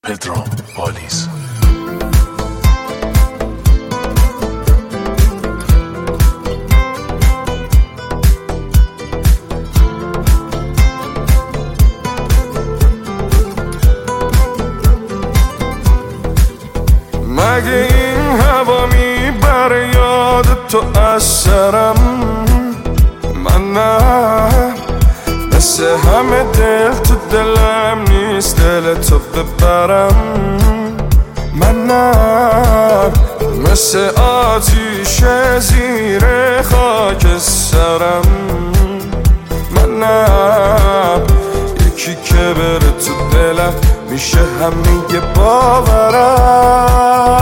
پدرام پالیز. مگه این هوا میبره یاد تو از سرم؟ من نه، مثل همه دل تو دلم نیست دل تو ببرم. من نه، مثل آتیش زیر خاک سرم. من نه، یکی که بره تو دلم میشه همه باورم.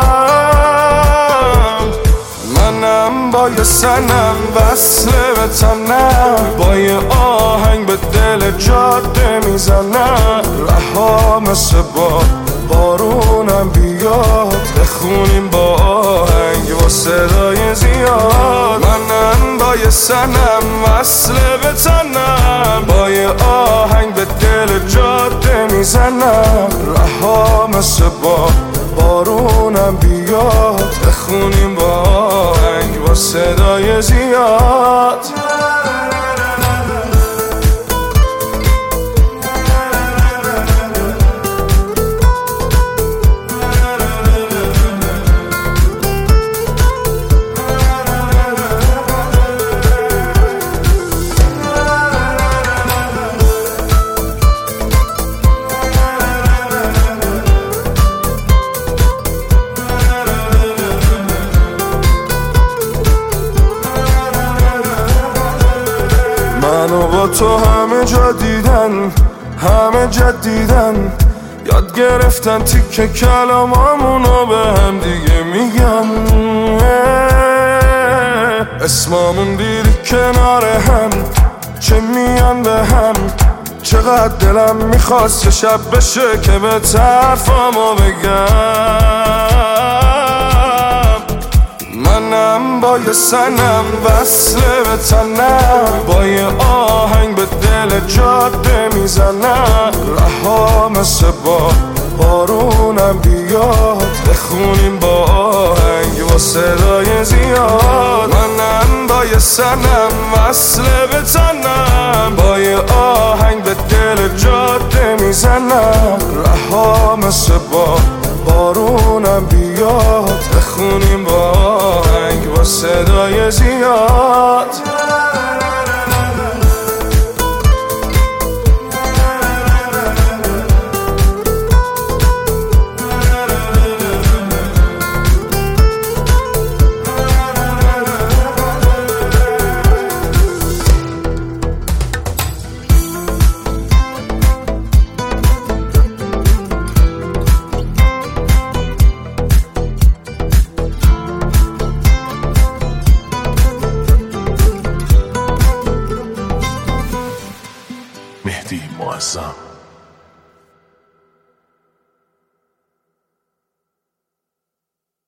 منم با یه سنم وصله به تنم، با یه آهنگ به دل جاده میزنم. رها مثل بارونم بیاد، بخونیم با آهنگ و صدای زیاد. منم با یه سنم وصله به تنم، با یه آهنگ به دل جاده میزنم. رها مثل بارونم بیاد، بخونیم با آهنگ و صدای زیاد. منو با تو همه جا دیدن، همه جدیدن، یاد گرفتن تیکه کلامامونو به هم دیگه میگن. اسمامون دیدی کنار هم، چه میان به هم. چقدر دلم میخواست یه شب بشه که به طرفامو بگم. منم با یه سنم وصله به تنم، با یه آهنگ به دل جاده میزنم. رها مثل بارونم بیاد، بخونیم با آهنگ و صدای زیاد. منم با یه سنم وصله به تنم، با یه آهنگ به دل جاده میزنم. رها مثل بارونم بیاد، بخونیم با آهنگ و صدای زیاد. مهدی معظم.